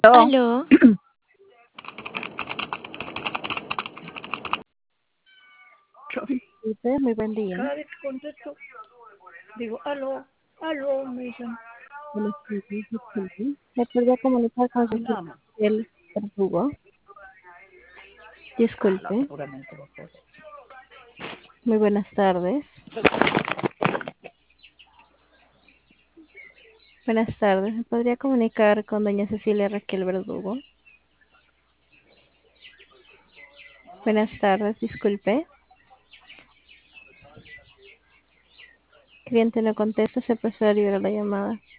Aló, Aló, Felipe, muy buen día. Cada vez que contesto, digo, aló, aló, me dicen, Buenos días, disculpe. ¿Me podría comunicar con Cecilia nada más. el Verdugo? No, Disculpe. seguramente lo puedo. Muy buenas tardes. Buenas tardes. ¿Me podría comunicar con doña Cecilia Raquel Verdugo? Buenas tardes, disculpe. Cliente no contesta, se pasó a liberar la llamada.